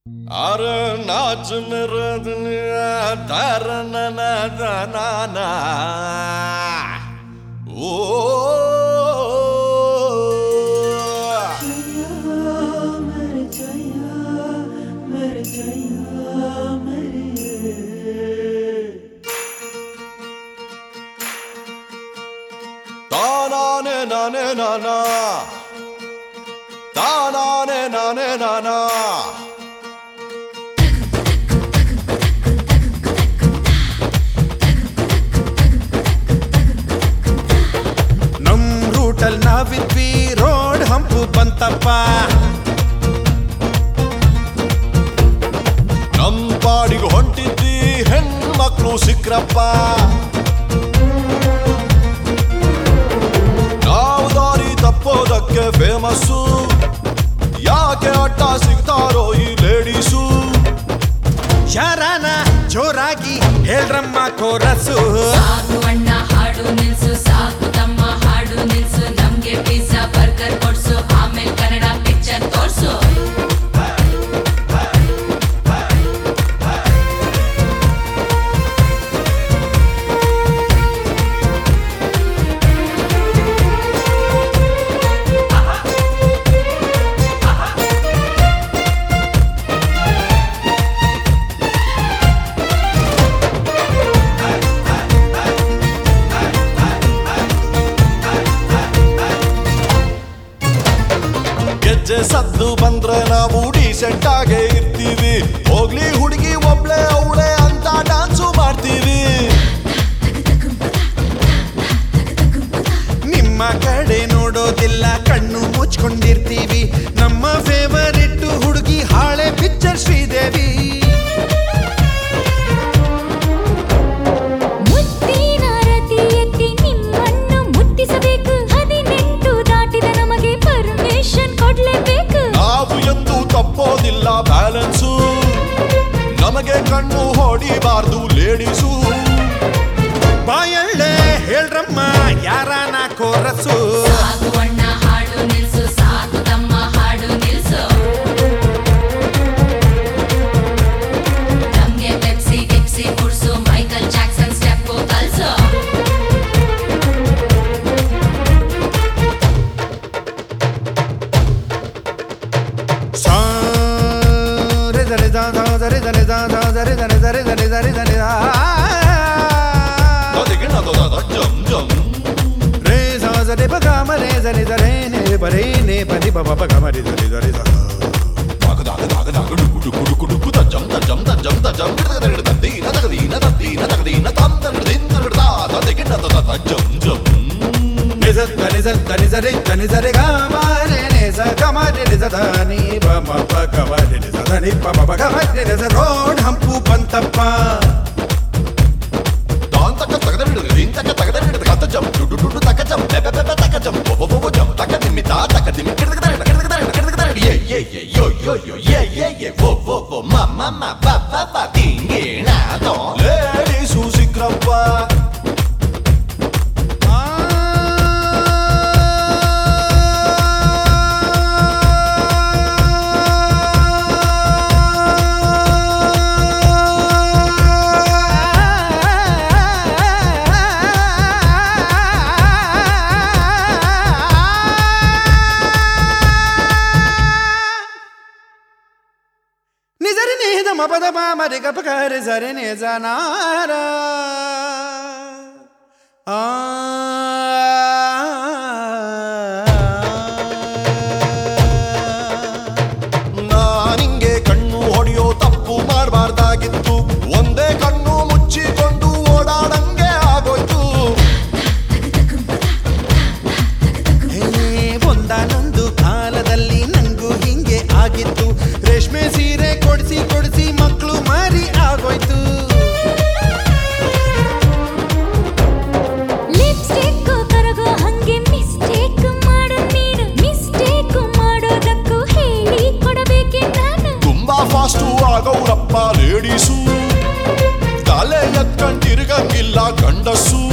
अरे नाच मेरे दुनिया तारना ना ना ना ओ ताने नाने नाना ताने नाने नाना ನಾವಿದ್ವಿ ರೋಡ್ ಹಂಪು ಬಂತಪ್ಪ ನಮ್ ಪಾಡಿಗೆ ಹೊಂಟಿದ್ವಿ ಹೆಣ್ಮಕ್ಳು ಸಿಕ್ರಪ್ಪ ನಾವು ದಾರಿ ತಪ್ಪೋದಕ್ಕೆ ಫೇಮಸ್ಸು ಯಾಕೆ ಅಡ್ಡ ಸಿಗ್ತಾರೋ ಈ ಲೇಡೀಸು ಯಾರಾನ ಜೋರಾಗಿ ಹೇಳ್ರಮ್ಮ ಕೋರಸು ಸಾಕು ಅಣ್ಣ ಹಾಡು ನಿಲ್ಸು ಸಾಕು ತಮ್ಮ ಹಾಡು ನಿಲ್ಸು ನಮ್ಗೆ ಪಿಜ್ಜಾ ಬರ್ಗರ್ ಕೊಡ್ಸು ಆಮೇಲೆ ಕನ್ನಡ ಪಿಕ್ಚರ್ ತೋರ್ಸು ಗೆಜ್ಜೆ ಸದ್ದು ಬಂದ್ರೆ ನಾವು ಡೀಸೆಂಟ್ ಆಗೇ ಇರ್ತೀವಿ ಹೋಗ್ಲಿ ಹುಡುಗಿ ಒಬ್ಳೆ ಅವಳೆ ಅಂತ ಡಾನ್ಸು ಮಾಡ್ತೀವಿ ನಿಮ್ಮ ಕಡೆ ನೋಡೋದಿಲ್ಲ ಕಣ್ಣು ಮುಚ್ಕೊಂಡಿರ್ತೀವಿ ನಮ್ಮ ಫೇವರಿಟ್ ಹುಡುಗಿ ಹಾಳೆ ಪಿಕ್ಚರ್ ಶ್ರೀದೇವಿ ನಾವು ಎಂದು ತಪ್ಪೋದಿಲ್ಲ ಬ್ಯಾಲೆನ್ಸು ನಮಗೆ ಕಣ್ಣು ಹೊಡಿಬಾರ್ದು ಲೇಡೀಸು ಬಾಯಳ್ಳೆ ಹೇಳ್ರಮ್ಮ ಯಾರಾನ ಕೋರಸು ಸಾಕು ಅಣ್ಣ ಹಾಡು ನಿಲ್ಸು ಸಾಕು ತಮ್ಮ ಹಾಡು ನಿಲ್ಸು ನಮ್ಗೆ ಪೆಪ್ಸಿ ಗಿಪ್ಸಿ ಕುಡ್ಸು ಮೈಕಲ್ ಜಾಕ್ಸನ್ ಸ್ಟೆಪ್ ಕಲ್ಸು ರೋಡ್ ಹಂಪು ಬಂತಪ್ಪ ಲೇಡೀಸು ಸಿಕ್ರಪ್ಪ ಮಪದ ಮರಿ ಗಪಕರಿ ಸರಿ ನಿಜನಾರ ನಾನಿಂಗೆ ಕಣ್ಣು ಹೊಡೆಯೋ ತಪ್ಪು ಮಾಡಬಾರ್ದಾಗಿತ್ತು ಒಂದೇ ಕಣ್ಣು ಮುಚ್ಚಿಕೊಂಡು ಓಡಾಡಂಗೆ ಆಗೋಯ್ತು ಒಂದಾನೊಂದು ಕಾಲದಲ್ಲಿ ನಂಗೂ ಹಿಂಗೆ ಆಗಿತ್ತು ರೇಷ್ಮೆ ಸೀರೆ ಕೊಡಿಸಿ ಕೊಡಿಸಿ ಮಕ್ಕಳು ಮಾರಿ ಆಗೋಯ್ತು ಲಿಪ್ಸ್ಟಿಕ್ ಕರಗೋ ಹಂಗೆ ಮಿಸ್ಟೇಕ್ ಮಾಡು ನೀನು ಮಿಸ್ಟೇಕ್ ಮಾಡೋದಕ್ಕೂ ಹೇಳಿ ಕೊಡಬೇಕೆ ನಾನು ತುಂಬಾ ಫಾಸ್ಟು ಆಗೋರಪ್ಪ ಲೇಡೀಸು ತಲೆ ಎತ್ಕೊಂಡ್ ತಿರ್ಗಂಗಿಲ್ಲ ಗಂಡಸು